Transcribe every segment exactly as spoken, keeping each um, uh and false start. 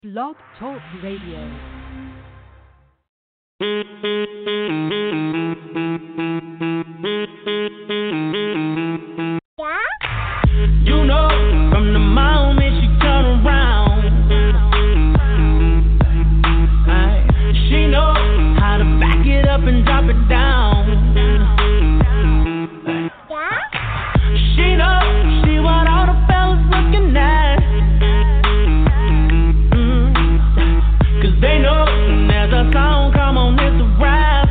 Blog Talk Radio. You know, from the moment she turn around, ay, she know how to back it up and drop it down. She know she what all the fellas looking at. Mm, Cause they know there's a song come on, it's a rap.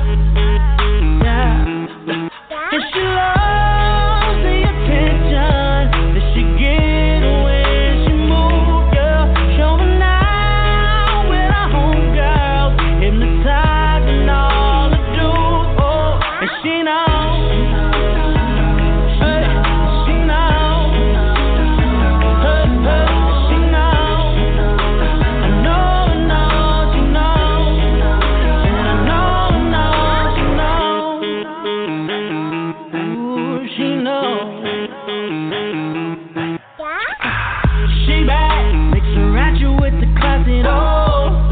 Yeah. And she loves the attention that she get when she move, yeah. Showing out with her homegirls, hypnotizing all the dudes, oh. And she knows, hey, she knows, hey, hey, she knows. I know, I know, she knows, and I know, I know, she knows. Ooh, she knows. She bad, mix her at you with the classic, oh.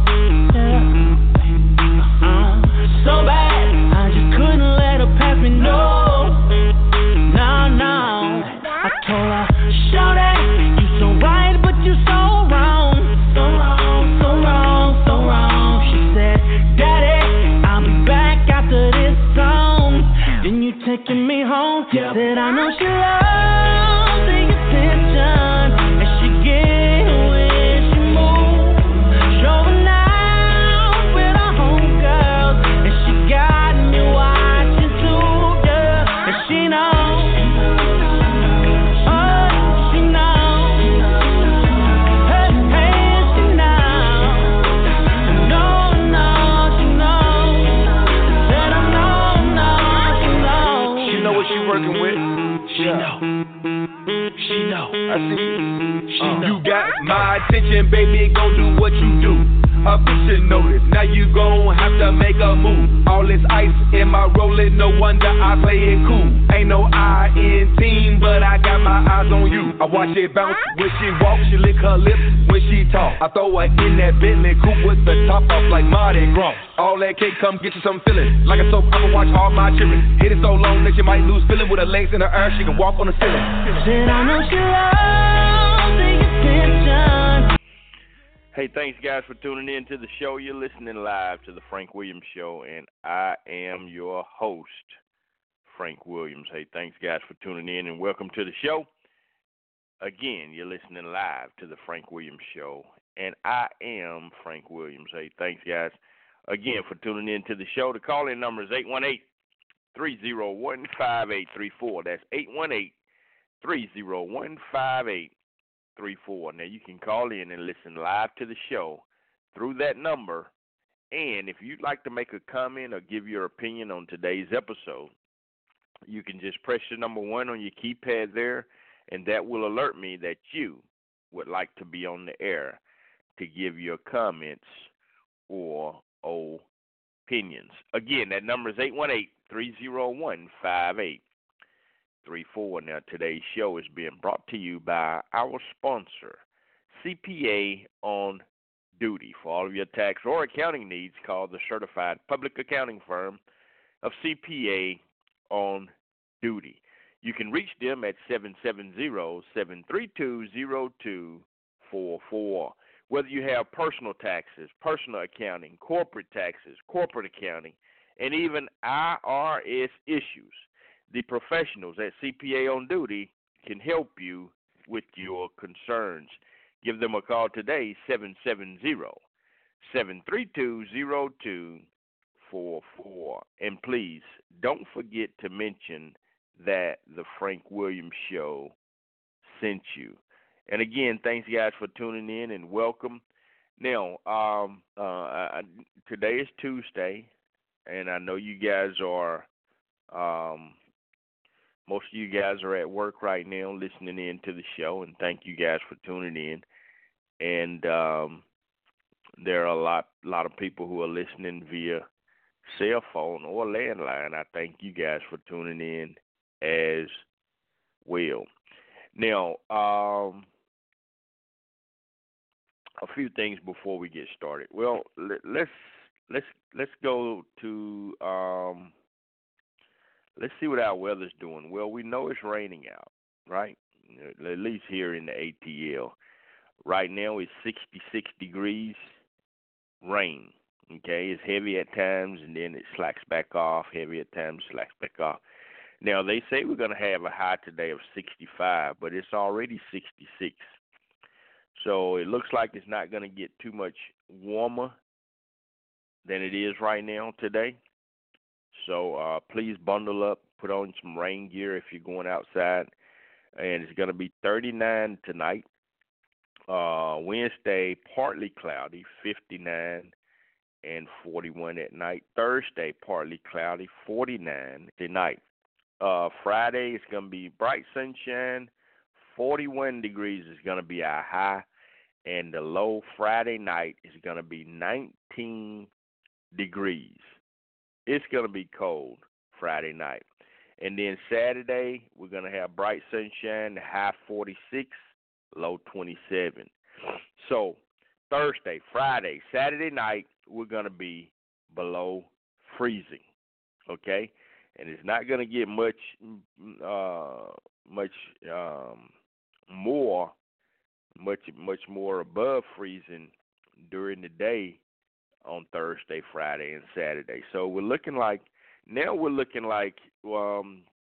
Yeah. Uh, so bad, I just couldn't let her pass me, no. No, no. I told her, shorty, you so right, but you so wrong. So wrong, so wrong, so wrong. She said, Daddy, I'll be back after this song. Then you taking me home. Said I know she loves the attention and she get when she moves. Showing out with her homegirls and she got me watching too, yeah. And she knows, oh, she knows, hey, hey, she knows. I know, know, she knows. Said I know, know, she knows. She know what she working with. She know. She know. I see you. She Uh, know. You got my attention, baby. Go do what you do. A bitch should notice. Now you gon' have to make a move. All this ice in my rolling, no wonder I play it cool. Ain't no I in team, but I got my eyes on you. I watch it bounce when she walk, she lick her lips when she talk. I throw her in that Bentley coupe with the top off like Mardi Gras. All that cake, come get you some feeling. Like a soap opera, watch all my children. Hit it so long that you might lose feeling. With her legs in the air, she can walk on the ceiling. Said I know she loves the attention. Hey, thanks, guys, for tuning in to the show. You're listening live to the Frank Williams Show, and I am your host, Frank Williams. Hey, thanks, guys, for tuning in, and welcome to the show. Again, you're listening live to the Frank Williams Show, and I am Frank Williams. Hey, thanks, guys, again, for tuning in to the show. The call-in number is eight one eight, three oh one, five eight three four. That's eight one eight, three oh one, five eight three four. Now, you can call in and listen live to the show through that number. And if you'd like to make a comment or give your opinion on today's episode, you can just press the number one on your keypad there, and that will alert me that you would like to be on the air to give your comments or opinions. Again, that number is eight one eight, three oh one, five eight three four. Now, today's show is being brought to you by our sponsor, C P A on Duty. For all of your tax or accounting needs, call the certified public accounting firm of C P A on Duty. You can reach them at seven seven zero, seven three two, zero two four four. Whether you have personal taxes, personal accounting, corporate taxes, corporate accounting, and even I R S issues, the professionals at C P A on Duty can help you with your concerns. Give them a call today, seven seven zero, seven three two, zero two four four. And please, don't forget to mention that the Frank Williams Show sent you. And again, thanks, guys, for tuning in, and welcome. Now, um, uh, I, today is Tuesday, and I know you guys are um, – most of you guys are at work right now listening in to the show, and thank you guys for tuning in. And um, there are a lot, lot of people who are listening via cell phone or landline. I thank you guys for tuning in as well. Now, um, a few things before we get started. Well, let, let's let's let's go to um, let's see what our weather's doing. Well, we know it's raining out, right? At least here in the A T L. Right now it's sixty-six degrees, rain. Okay, it's heavy at times, and then it slacks back off. Heavy at times, slacks back off. Now, they say we're going to have a high today of sixty-five, but it's already sixty-six. So it looks like it's not going to get too much warmer than it is right now today. So uh, please bundle up, put on some rain gear if you're going outside. And it's going to be thirty-nine tonight. Uh, Wednesday, partly cloudy, fifty-nine and forty-one at night. Thursday, partly cloudy, forty-nine tonight. Uh, Friday, it's going to be bright sunshine, forty-one degrees is going to be our high, and the low Friday night is going to be nineteen degrees. It's going to be cold Friday night. And then Saturday, we're going to have bright sunshine, high forty-six, low twenty-seven. So Thursday, Friday, Saturday night, we're going to be below freezing, okay? And it's not going to get much uh, much um, more, much much more above freezing during the day on Thursday, Friday, and Saturday. So we're looking like, now we're looking like um,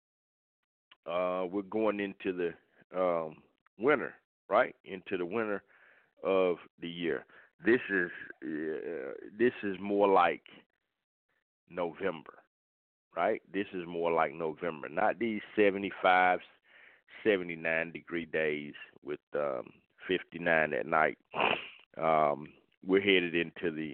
uh, we're going into the um, winter, right? Into the winter of the year. This is uh, this is more like November, right? This is more like November, not these seventy-five, seventy-nine degree days with um, fifty-nine at night. Um, we're headed into the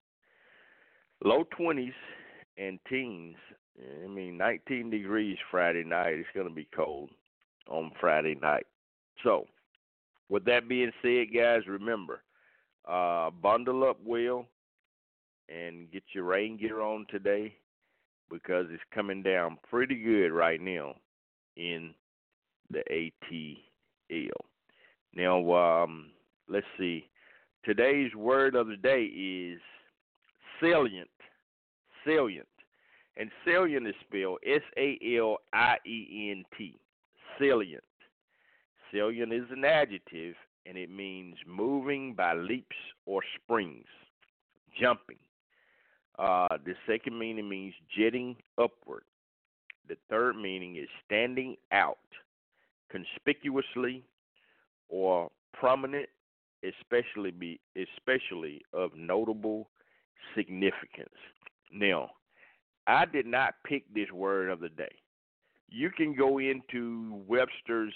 low twenties and teens. I mean, nineteen degrees Friday night. It's going to be cold on Friday night. So, with that being said, guys, remember, uh, bundle up well and get your rain gear on today, because it's coming down pretty good right now in the A T L. Now, um, let's see. Today's word of the day is salient. Salient. And salient is spelled S A L I E N T. Salient. Salient is an adjective, and it means moving by leaps or springs, jumping. Uh, the second meaning means jetting upward. The third meaning is standing out conspicuously or prominent, especially be especially of notable significance. Now, I did not pick this word of the day. You can go into Webster's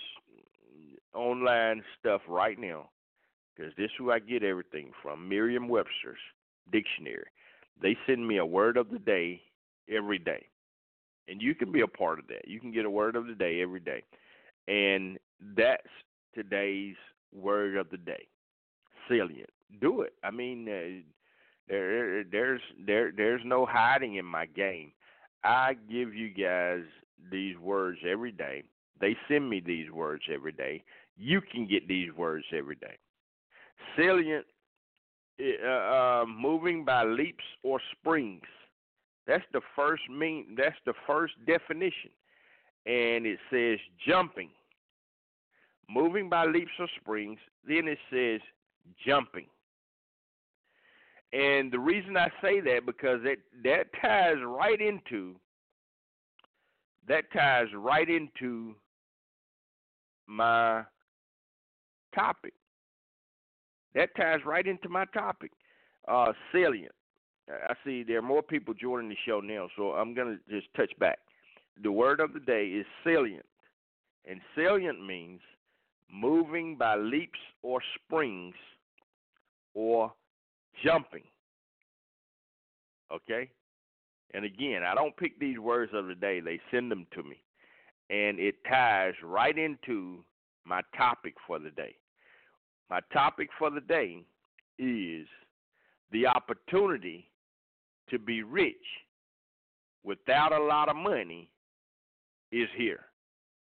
online stuff right now, because this is who I get everything from, Merriam-Webster's dictionary. They send me a word of the day every day, and you can be a part of that. You can get a word of the day every day, and that's today's word of the day, salient. Do it. I mean, uh, there, there's there, there's no hiding in my game. I give you guys these words every day. They send me these words every day. You can get these words every day. Salient. Uh, uh, moving by leaps or springs. That's the first mean. That's the first definition, and it says jumping. Moving by leaps or springs. Then it says jumping. And the reason I say that, because that that ties right into that ties right into my topic. That ties right into my topic, uh, salient. I see there are more people joining the show now, so I'm going to just touch back. The word of the day is salient, and salient means moving by leaps or springs or jumping, okay? And again, I don't pick these words of the day. They send them to me, and it ties right into my topic for the day. My topic for the day is the opportunity to be rich without a lot of money is here.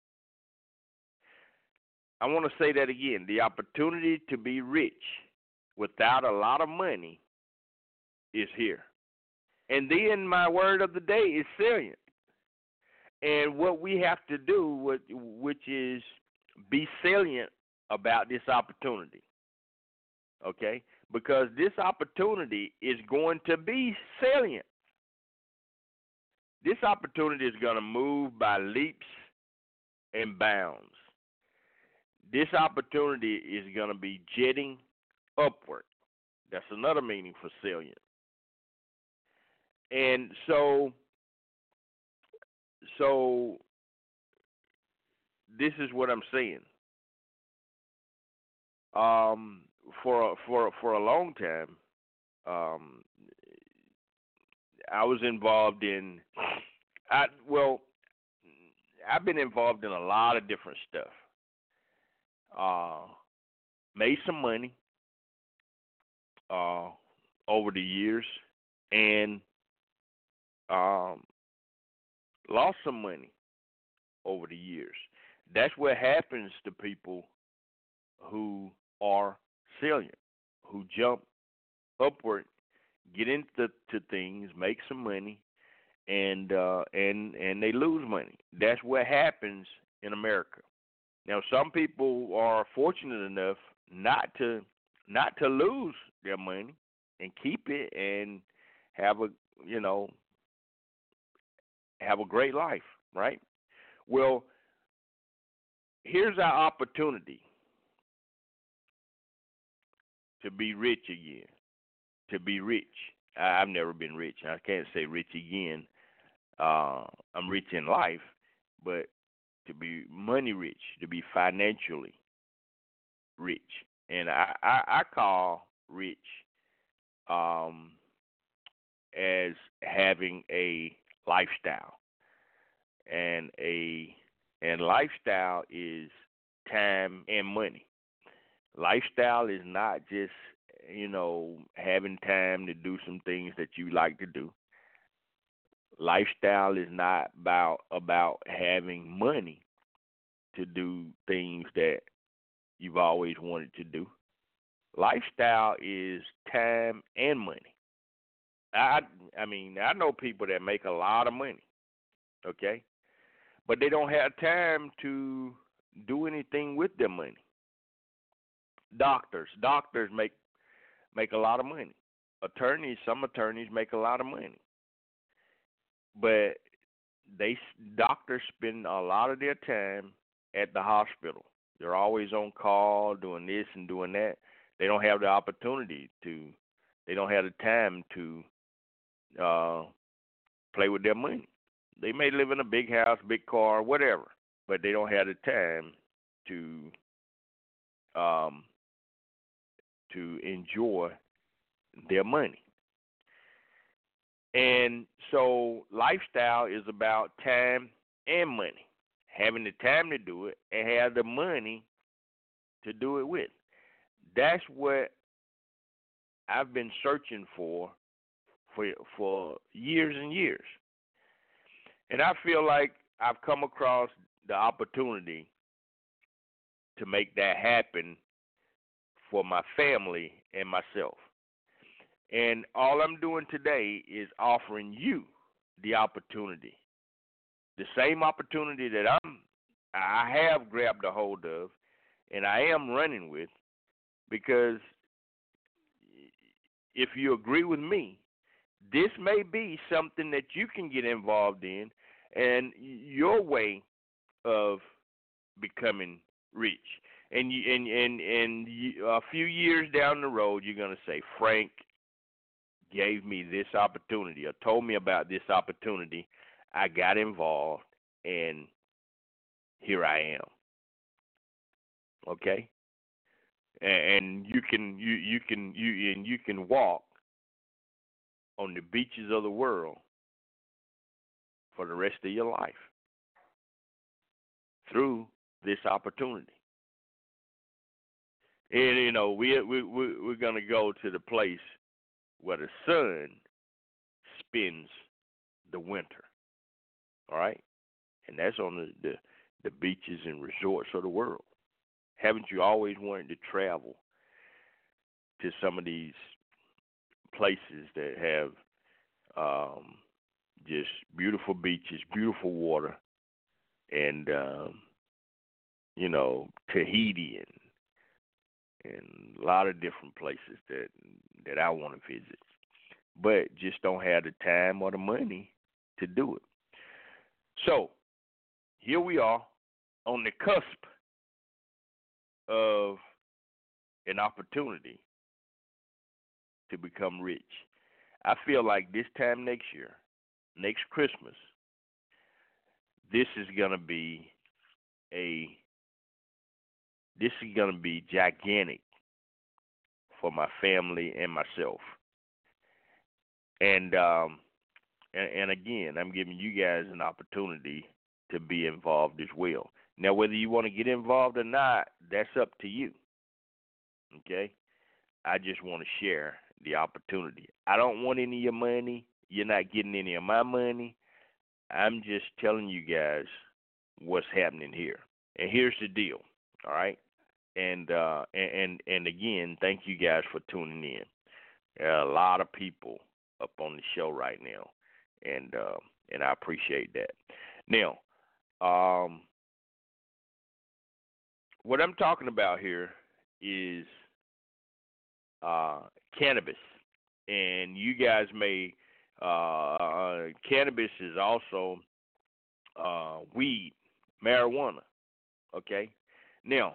I want to say that again. The opportunity to be rich without a lot of money is here. And then my word of the day is salient. And what we have to do, which is be salient about this opportunity, okay? Because this opportunity is going to be salient. This opportunity is going to move by leaps and bounds. This opportunity is going to be jetting upward. That's another meaning for salient. And so, so this is what I'm saying. Um, for for for a long time, um, I was involved in. I well, I've been involved in a lot of different stuff. Uh, made some money uh, over the years, and um, lost some money over the years. That's what happens to people who are salient, who jump upward, get into to things, make some money, and uh, and and they lose money. That's what happens in America. Now, some people are fortunate enough not to not to lose their money and keep it and have a you know have a great life, right? Well, here's our opportunity to be rich again, to be rich. I've never been rich. I can't say rich again. Uh, I'm rich in life, but to be money rich, to be financially rich. And I, I, I call rich um, as having a lifestyle. And a and lifestyle is time and money. Lifestyle is not just, you know, having time to do some things that you like to do. Lifestyle is not about about having money to do things that you've always wanted to do. Lifestyle is time and money. I I mean, I know people that make a lot of money, okay? But they don't have time to do anything with their money. Doctors, doctors make make a lot of money. Attorneys, some attorneys make a lot of money. But they doctors spend a lot of their time at the hospital. They're always on call, doing this and doing that. They don't have the opportunity to. They don't have the time to uh, play with their money. They may live in a big house, big car, whatever, but they don't have the time to um, to enjoy their money. And so lifestyle is about time and money, having the time to do it and have the money to do it with. That's what I've been searching for for for years and years. And I feel like I've come across the opportunity to make that happen for my family and myself. And all I'm doing today is offering you the opportunity, the same opportunity that I'm, I have grabbed a hold of and I am running with, because if you agree with me, this may be something that you can get involved in, and your way of becoming rich. And you, and and and you, a few years down the road, you're gonna say, Frank gave me this opportunity, or told me about this opportunity. I got involved, and here I am. Okay, and you can you you can you and you can walk on the beaches of the world for the rest of your life through this opportunity. And you know, we we, we we're gonna go to the place where the sun spends the winter. All right, and that's on the, the the beaches and resorts of the world. Haven't you always wanted to travel to some of these places that have um, just beautiful beaches, beautiful water, and um, you know, Tahiti and, and a lot of different places that that I want to visit, but just don't have the time or the money to do it. So here we are on the cusp of an opportunity to become rich. I feel like this time next year, next Christmas, this is gonna be a this is gonna be gigantic for my family and myself. And um and, and again, I'm giving you guys an opportunity to be involved as well. Now, whether you want to get involved or not, that's up to you. Okay? I just want to share the opportunity. I don't want any of your money. You're not getting any of my money. I'm just telling you guys what's happening here. And here's the deal, all right? And uh, and, and and again, thank you guys for tuning in. There are a lot of people up on the show right now, and uh, and I appreciate that. Now, um, what I'm talking about here is uh, cannabis, and you guys may uh, cannabis is also uh, weed, marijuana. Okay, now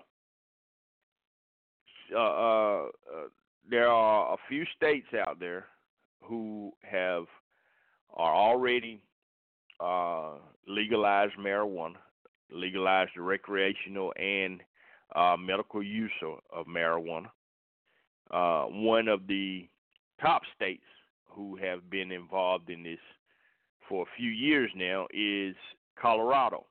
uh, uh, uh, there are a few states out there who have are already uh, legalized marijuana, legalized the recreational and uh, medical use of, of marijuana. Uh, one of the top states who have been involved in this for a few years now is Colorado.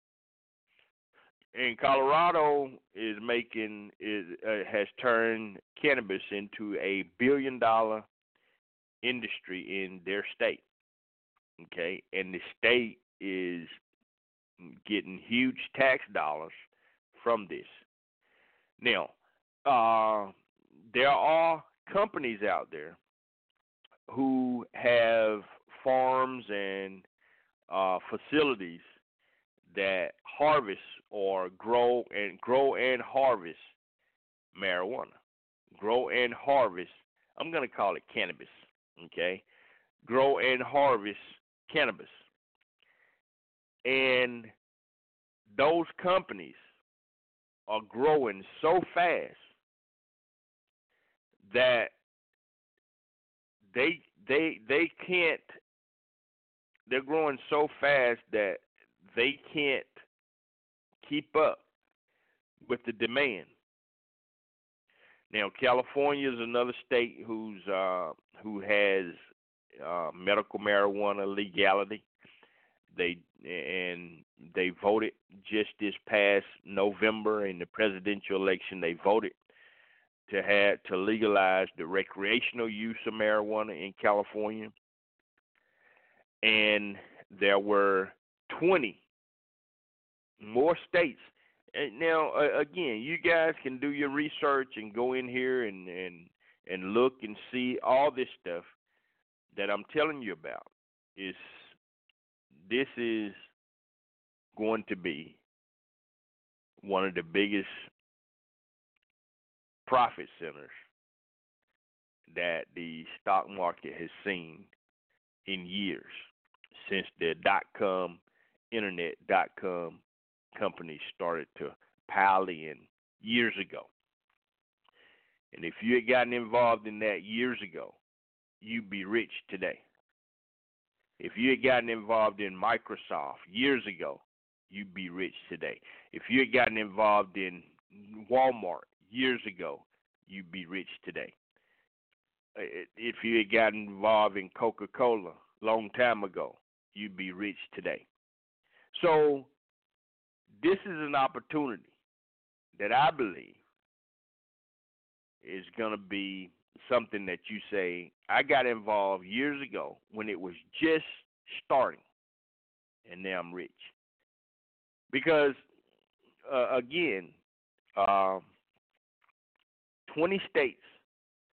And Colorado is making is uh, has turned cannabis into a billion dollar industry in their state. Okay, and the state is getting huge tax dollars from this. Now, uh, there are companies out there who have farms and uh, facilities that harvest or grow and grow and harvest marijuana. Grow and harvest. I'm going to call it cannabis. Okay, grow and harvest cannabis, and those companies are growing so fast that they they they can't. They're growing so fast that they can't keep up with the demand. Now, California is another state who's uh, who has uh, medical marijuana legality. They and they voted just this past November in the presidential election. They voted to have to legalize the recreational use of marijuana in California, and there were twenty more states. And now, uh, again, you guys can do your research and go in here and, and and look and see all this stuff that I'm telling you about. Is this is going to be one of the biggest profit centers that the stock market has seen in years since the dot-com, internet dot-com companies started to pile in years ago. And if you had gotten involved in that years ago, you'd be rich today. If you had gotten involved in Microsoft years ago, you'd be rich today. If you had gotten involved in Walmart years ago, you'd be rich today. If you had gotten involved in Coca-Cola a long time ago, you'd be rich today. So this is an opportunity that I believe is going to be something that you say, I got involved years ago when it was just starting, and now I'm rich. Because, uh, again, uh, twenty states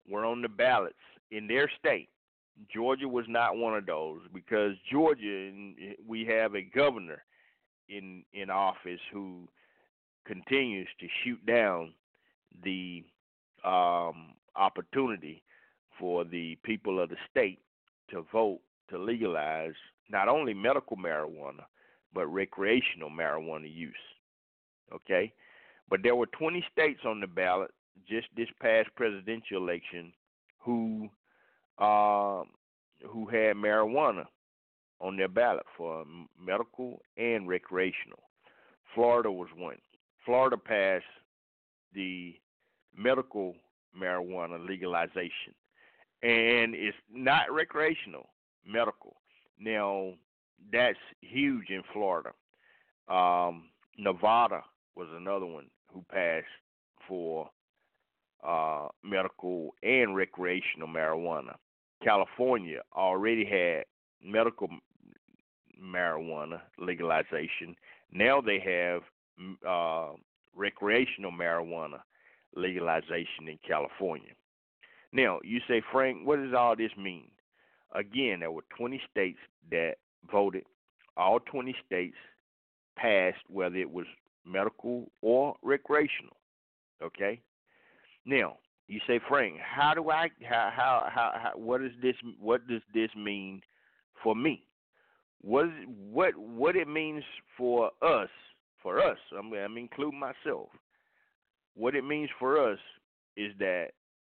were on the ballots in their state. Georgia was not one of those because Georgia, we have a governor in in office who continues to shoot down the um, opportunity for the people of the state to vote to legalize not only medical marijuana but recreational marijuana use. Okay, but there were twenty states on the ballot just this past presidential election who uh, who had marijuana on their ballot for medical and recreational. Florida was one. Florida passed the medical marijuana legalization, and it's not recreational, medical. Now, that's huge in Florida. Um, Nevada was another one who passed for uh, medical and recreational marijuana. California already had medical marijuana legalization. Now they have uh, recreational marijuana legalization in California. Now, you say, Frank, what does all this mean? Again, there were twenty states that voted. All twenty states passed whether it was medical or recreational. Okay? Now, you say, Frank, how do I how how how, how what is this what does this mean for me? What is, what what it means for us, for us, I'm I'm including myself. What it means for us is that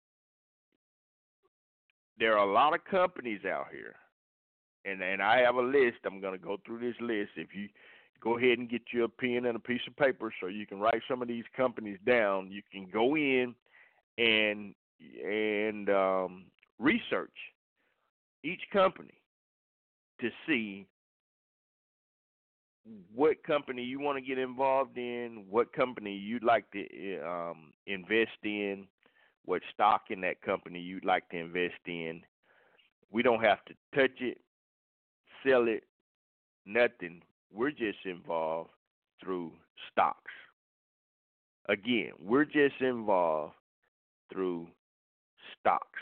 there are a lot of companies out here, and and I have a list. I'm going to go through this list. If you go ahead and get you a pen and a piece of paper so you can write some of these companies down, you can go in and and um, research each company to see what company you want to get involved in, what company you'd like to um, invest in, what stock in that company you'd like to invest in. We don't have to touch it, sell it, nothing. We're just involved through stocks. Again, we're just involved through stocks.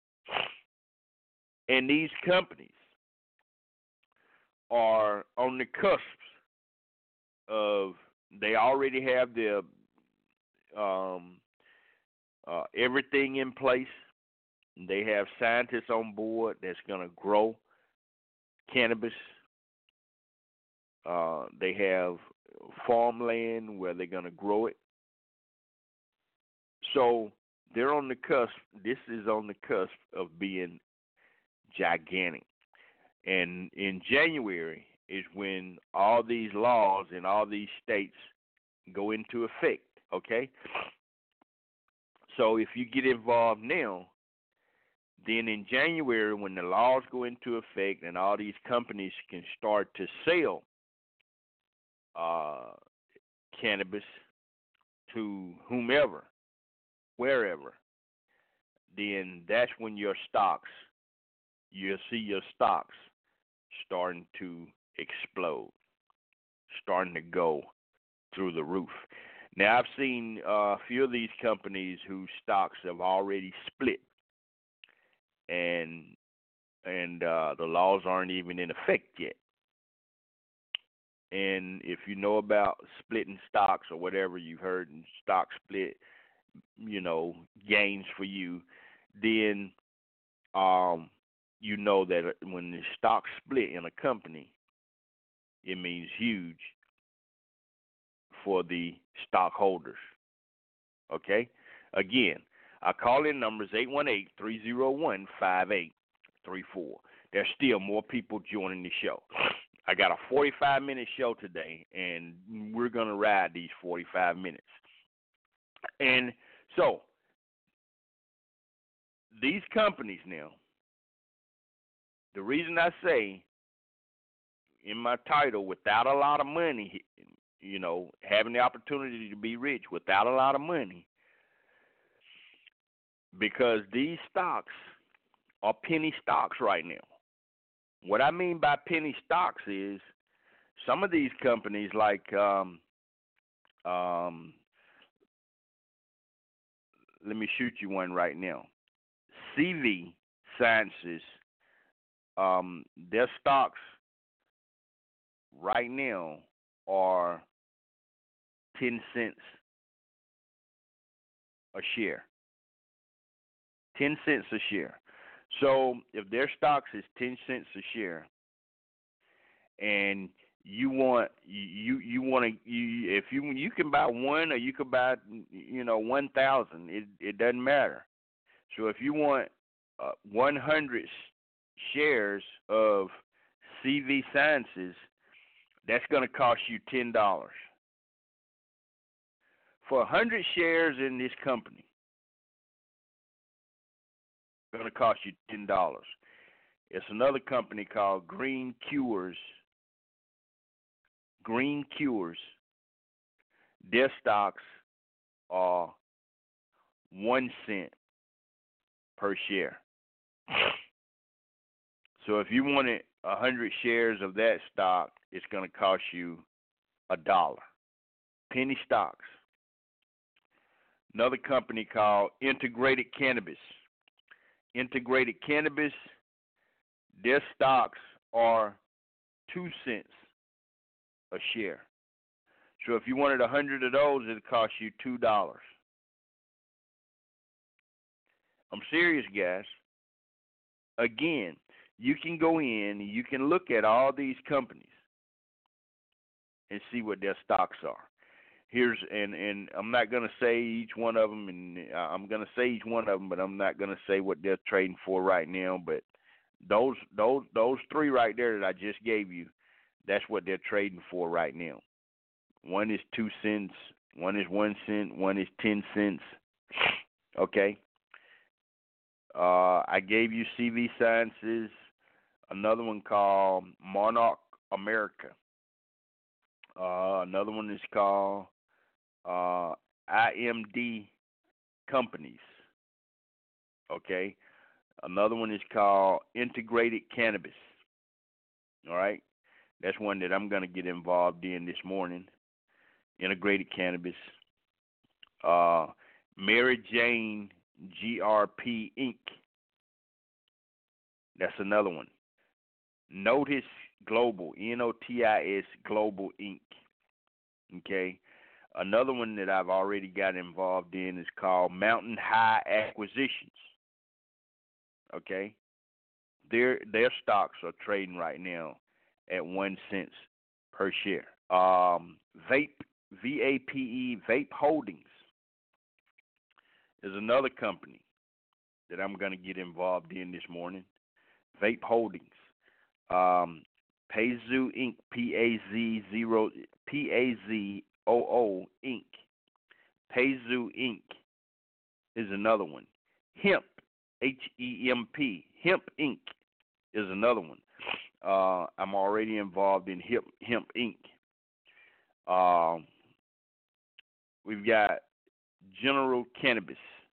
And these companies are on the cusp of, they already have their um, uh, everything in place. They have scientists on board that's going to grow cannabis. Uh, they have farmland where they're going to grow it. So they're on the cusp. This is on the cusp of being gigantic. And in January is when all these laws in all these states go into effect, okay? So if you get involved now, then in January when the laws go into effect and all these companies can start to sell uh, cannabis to whomever, wherever, then that's when your stocks, you'll see your stocks starting to explode, starting to go through the roof. Now, I've seen uh, a few of these companies whose stocks have already split, and and uh, the laws aren't even in effect yet. And if you know about splitting stocks or whatever you've heard in stock split, you know, gains for you, then um, you know that when the stock split in a company, it means huge for the stockholders. Okay? Again, our call-in number is eight one eight, three oh one, five eight three four. There's still more people joining the show. I got a forty-five minute show today, and we're going to ride these forty-five minutes. And so, these companies now, the reason I say in my title, without a lot of money, you know, having the opportunity to be rich without a lot of money, because these stocks are penny stocks right now. What I mean by penny stocks is some of these companies like, um, um, let me shoot you one right now. C V Sciences, um, their stocks right now are ten cents a share. Ten cents a share. So if their stocks is ten cents a share, and you want you you want to you, if you you can buy one or you can buy you know one thousand. It it doesn't matter. So if you want uh, one hundred shares of C V Sciences, that's going to cost you ten dollars. For one hundred shares in this company, it's going to cost you ten dollars. It's another company called Green Cures. Green Cures. Their stocks are one cent per share. So if you wanted one hundred shares of that stock, it's going to cost you a dollar. Penny stocks. Another company called Integrated Cannabis. Integrated Cannabis, their stocks are two cents a share. So if you wanted one hundred of those, it would cost you two dollars. I'm serious, guys. Again, you can go in and you can look at all these companies and see what their stocks are. Here's and, and I'm not going to say each one of them, and I'm going to say each one of them, but I'm not going to say what they're trading for right now. But those those those three right there that I just gave you, that's what they're trading for right now. One is two cents, one is one cent, one is ten cents. Okay. Uh, I gave you C V Sciences, another one called Monarch America. Uh, another one is called uh, I M D Companies. Okay. Another one is called Integrated Cannabis. All right. That's one that I'm going to get involved in this morning. Integrated Cannabis. Uh, Mary Jane G R P Incorporated. That's another one. Notice Global, N O T I S Global Incorporated. Okay. Another one that I've already got involved in is called Mountain High Acquisitions. Okay. Their their stocks are trading right now at one cent per share. Um, Vape, V A P E, Vape Holdings is another company that I'm going to get involved in this morning. Vape Holdings. Um, Pazoo Incorporated, P A Z zero, P A Z O O Incorporated. Pazoo Incorporated is another one. Hemp, H E M P, Hemp Incorporated is another one. Uh, I'm already involved in Hemp, Hemp Incorporated. Um, we've got General Cannabis.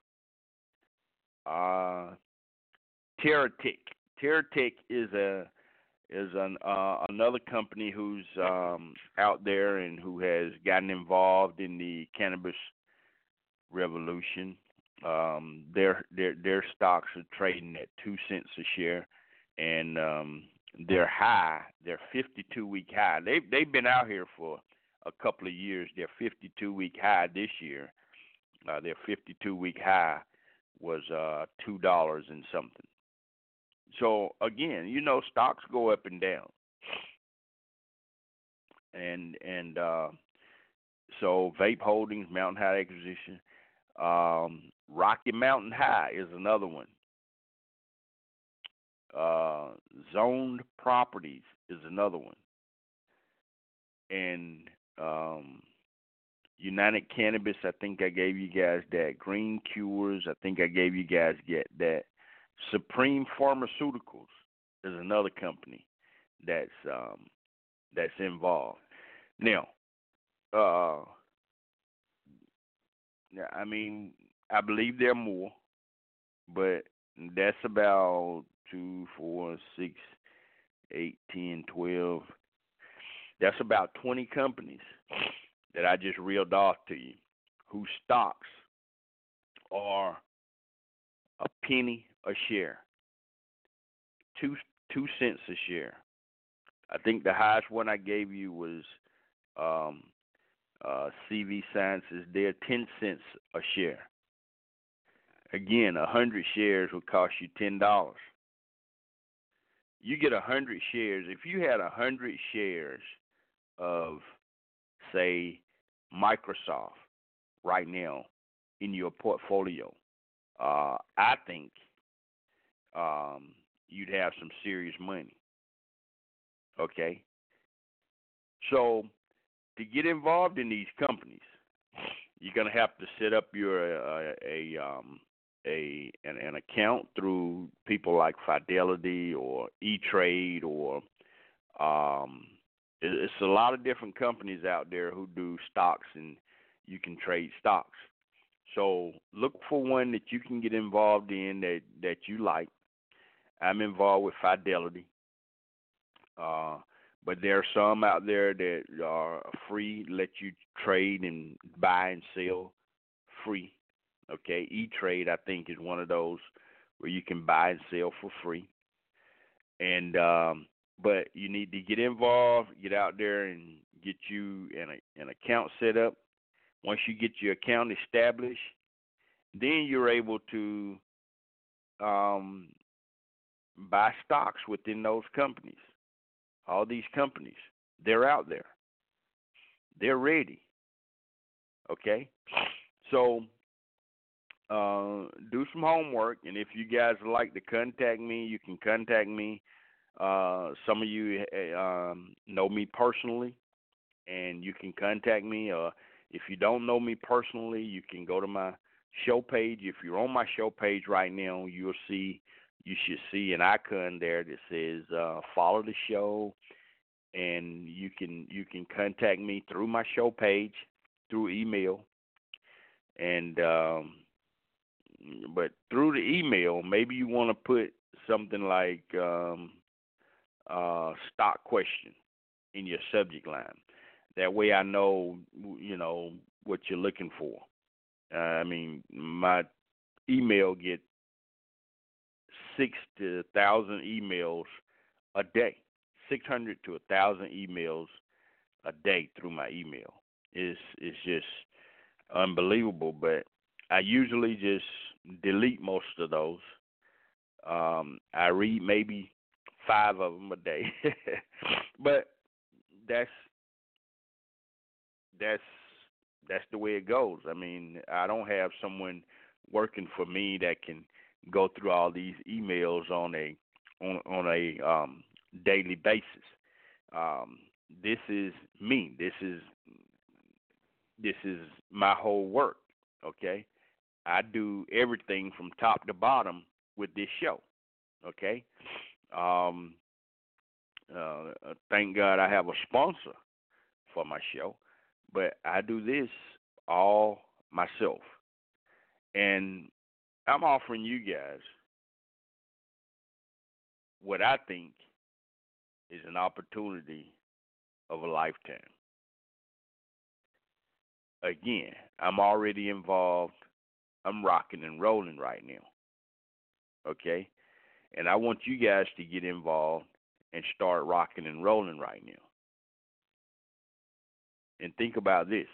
Uh, TerraTech. TerraTech is a is an uh, another company who's um, out there and who has gotten involved in the cannabis revolution. Um, their their their stocks are trading at two cents a share, and um, their high, their fifty-two week high. They they've been out here for a couple of years. Their fifty-two week high this year, uh, their fifty-two week high was uh, two dollars and something. So again, you know, stocks go up and down, and and uh, so Vape Holdings, Mountain High Acquisition, um, Rocky Mountain High is another one. Uh, Zoned Properties is another one, and um, United Cannabis. I think I gave you guys that. Green Cures. I think I gave you guys get that. Supreme Pharmaceuticals is another company that's um, that's involved. Now, uh, I mean, I believe there are more, but that's about two, four, six, eight, ten, twelve. That's about twenty companies that I just reeled off to you, whose stocks are a penny a a share. Two two cents a share. I think the highest one I gave you was um, uh, C V Sciences. They're ten cents a share. Again, a hundred shares would cost you ten dollars. You get a hundred shares. If you had a hundred shares of, say, Microsoft right now in your portfolio, uh, I think um, you'd have some serious money. Okay? So to get involved in these companies, you're going to have to set up your uh, a um, a an, an account through people like Fidelity or E-Trade or um, it, it's a lot of different companies out there who do stocks and you can trade stocks. So look for one that you can get involved in that, that you like. I'm involved with Fidelity. Uh, but there are some out there that are free, let you trade and buy and sell free. Okay, E-Trade I think is one of those where you can buy and sell for free. And um, but you need to get involved, get out there and get you an, an account set up. Once you get your account established, then you're able to um, buy stocks within those companies. All these companies, they're out there. They're ready. Okay? So uh, do some homework, and if you guys would like to contact me, you can contact me. Uh, some of you um, know me personally, and you can contact me. Uh, if you don't know me personally, you can go to my show page. If you're on my show page right now, you'll see, you should see an icon there that says uh, follow the show, and you can you can contact me through my show page, through email, and um, but through the email, maybe you want to put something like um, uh, stock question in your subject line. That way I know, you know, what you're looking for. Uh, I mean, my email get six to a thousand emails a day, six hundred to a thousand emails a day through my email. It's it's just unbelievable. But I usually just delete most of those. Um, I read maybe five of them a day, but that's that's that's the way it goes. I mean, I don't have someone working for me that can go through all these emails on a on on a um, daily basis. Um, this is me. This is this is my whole work. Okay, I do everything from top to bottom with this show. Okay, um, uh, thank God I have a sponsor for my show, but I do this all myself, and I'm offering you guys what I think is an opportunity of a lifetime. Again, I'm already involved. I'm rocking and rolling right now. Okay? And I want you guys to get involved and start rocking and rolling right now. And think about this.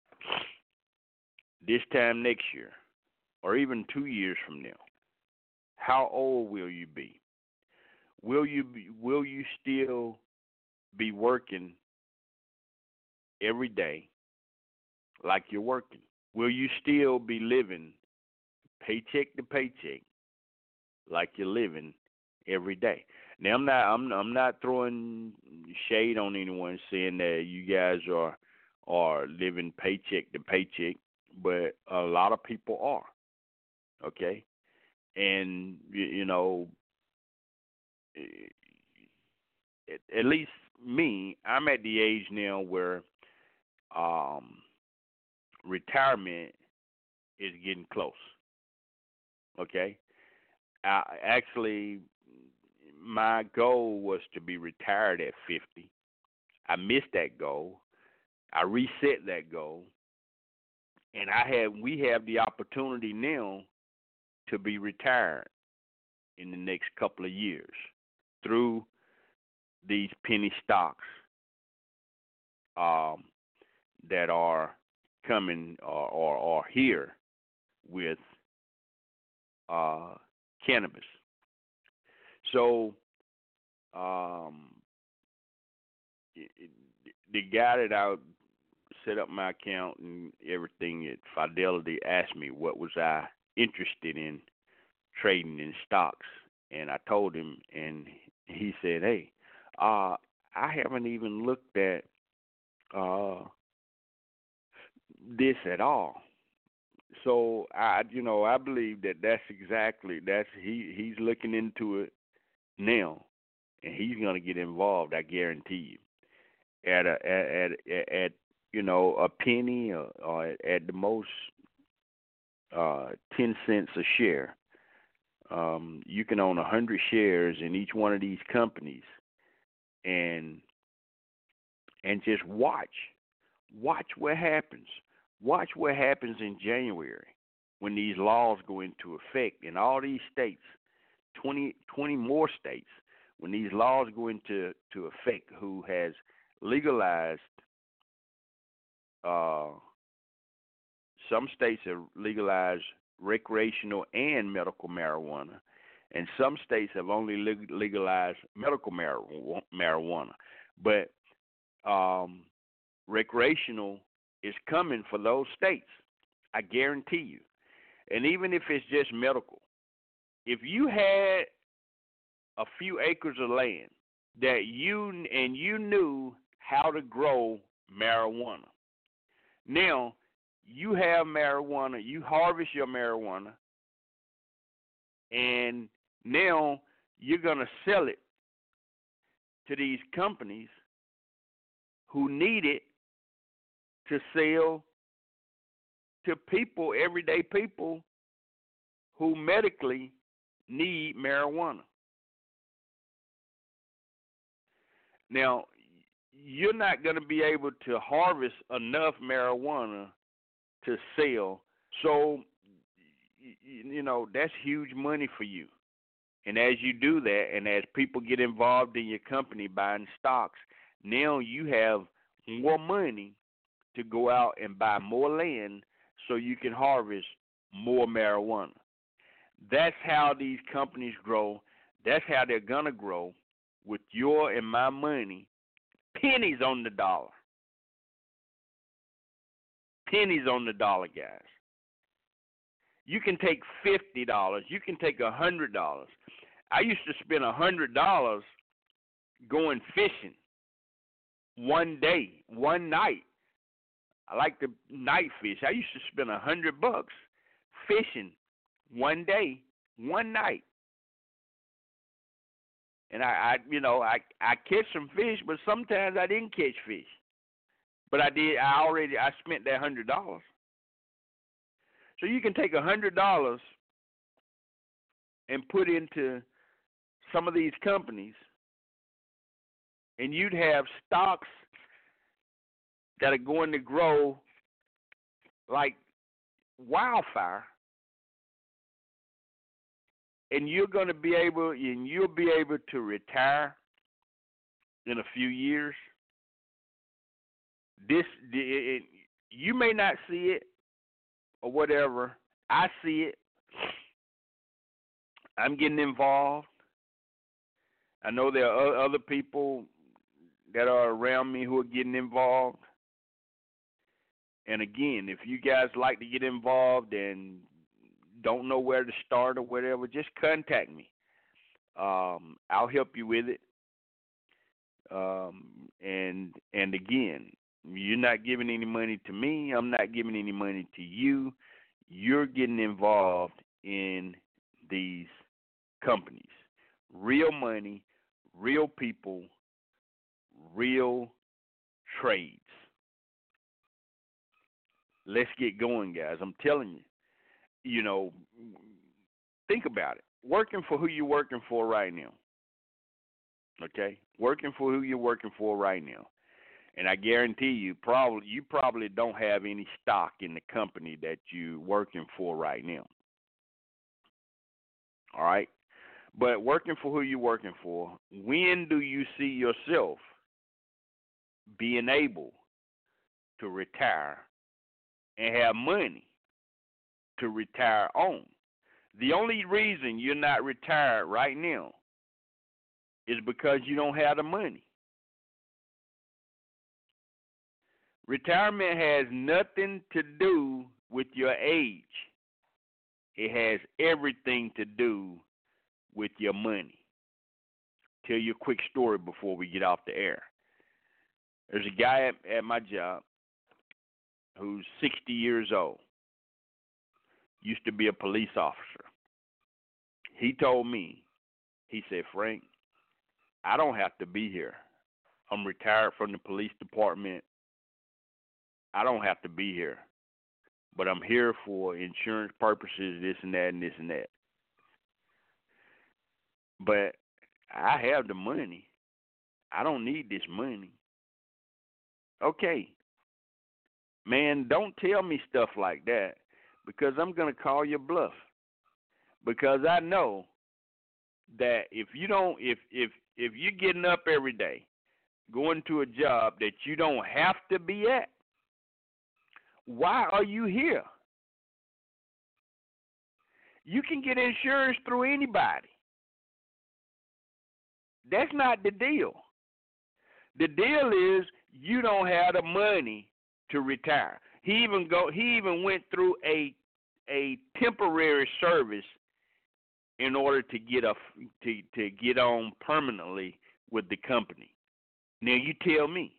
This time next year, or even two years from now, how old will you be? Will you be, will you still be working every day like you're working? Will you still be living paycheck to paycheck like you're living every day? Now I'm not I'm I'm not throwing shade on anyone saying that you guys are are living paycheck to paycheck, but a lot of people are. Okay? And you, you know, at, at least me, I'm at the age now where um, retirement is getting close. Okay? I, actually, my goal was to be retired at fifty. I missed that goal. I reset that goal. And I have we have the opportunity now to be retired in the next couple of years through these penny stocks um, that are coming or, or, or here with uh, cannabis. So um, it, it, the guy that I set up my account and everything at Fidelity asked me what was I interested in trading in stocks, and I told him, and he said, "Hey, uh, I haven't even looked at uh, this at all." So I, you know, I believe that that's exactly that's he he's looking into it now, and he's going to get involved. I guarantee you. At a at at, at you know a penny or, or at the most uh, ten cents a share. Um, you can own a hundred shares in each one of these companies, and and just watch, watch what happens. Watch what happens in January when these laws go into effect in all these states, twenty, twenty more states. When these laws go into to effect, who has legalized? Uh, some states have legalized recreational and medical marijuana, and some states have only legalized medical marijuana. But um, recreational is coming for those states, I guarantee you. And even if it's just medical, if you had a few acres of land that you and you knew how to grow marijuana, now you have marijuana, you harvest your marijuana, and now you're going to sell it to these companies who need it to sell to people, everyday people who medically need marijuana. Now, you're not going to be able to harvest enough marijuana to sell. So, you know, that's huge money for you. And as you do that, and as people get involved in your company buying stocks, now you have more money to go out and buy more land so you can harvest more marijuana. That's how these companies grow. That's how they're going to grow, with your and my money, pennies on the dollar. Pennies on the dollar, guys. You can take fifty dollars. You can take one hundred dollars. I used to spend one hundred dollars going fishing one day, one night. I like to night fish. I used to spend one hundred bucks fishing one day, one night. And I, I you know, I, I catch some fish, but sometimes I didn't catch fish. But I did, I already, I spent that one hundred dollars. So you can take one hundred dollars and put into some of these companies, and you'd have stocks that are going to grow like wildfire. And you're going to be able, and you'll be able to retire in a few years. This, it, you may not see it or whatever. I see it. I'm getting involved. I know there are other people that are around me who are getting involved. And again, if you guys like to get involved and don't know where to start or whatever, just contact me. Um, I'll help you with it. Um, and and again, you're not giving any money to me. I'm not giving any money to you. You're getting involved in these companies. Real money, real people, real trades. Let's get going, guys. I'm telling you. You know, think about it. Working for who you're working for right now. Okay? Working for who you're working for right now. And I guarantee you, probably you probably don't have any stock in the company that you're working for right now. All right? But working for who you're working for, when do you see yourself being able to retire and have money to retire on? The only reason you're not retired right now is because you don't have the money. Retirement has nothing to do with your age. It has everything to do with your money. Tell you a quick story before we get off the air. There's a guy at, at my job who's sixty years old. Used to be a police officer. He told me, he said, Frank, I don't have to be here. I'm retired from the police department. I don't have to be here. But I'm here for insurance purposes, this and that and this and that. But I have the money. I don't need this money. Okay. Man, don't tell me stuff like that because I'm going to call your bluff. Because I know that if you don't, if if if you're getting up every day, going to a job that you don't have to be at, why are you here? You can get insurance through anybody. That's not the deal. The deal is you don't have the money to retire. He even go. He even went through a a temporary service in order to get a to to get on permanently with the company. Now you tell me,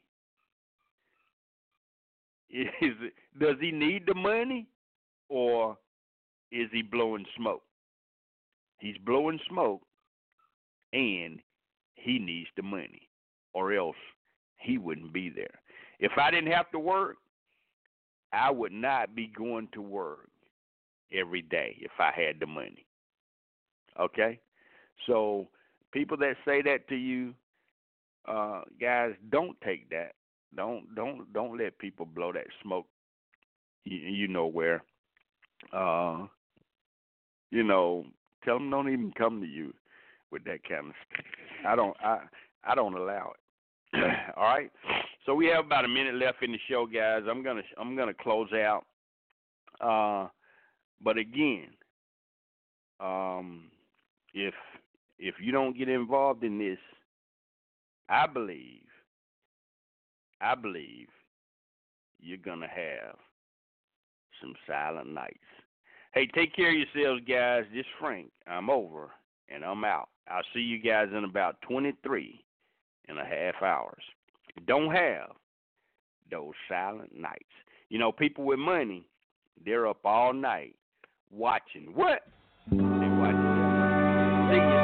is it, does he need the money or is he blowing smoke? He's blowing smoke, and he needs the money, or else he wouldn't be there. If I didn't have to work, I would not be going to work every day if I had the money. Okay? So people that say that to you, uh, guys, don't take that. Don't don't don't let people blow that smoke. You, you know where. Uh, you know, tell them don't even come to you with that kind of stuff. I don't I I don't allow it. All right. So we have about a minute left in the show, guys. I'm gonna I'm gonna close out. Uh, but again, um, if if you don't get involved in this, I believe I believe you're gonna have some silent nights. Hey, take care of yourselves, guys. This is Frank. I'm over and I'm out. I'll see you guys in about twenty-three and a half hours. Don't have those silent nights. You know, people with money, they're up all night watching what? They watching. See ya.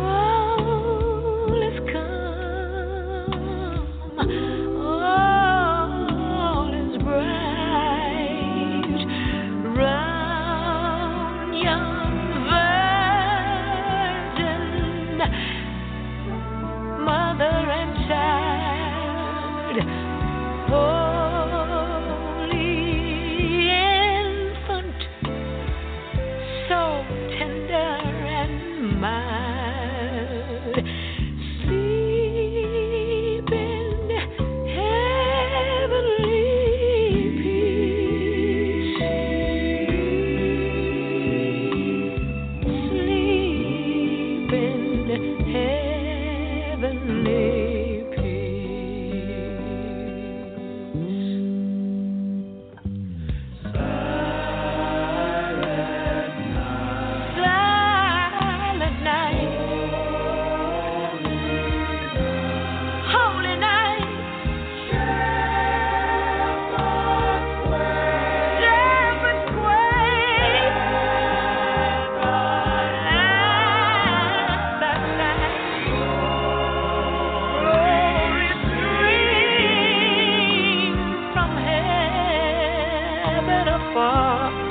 Oh metaphor.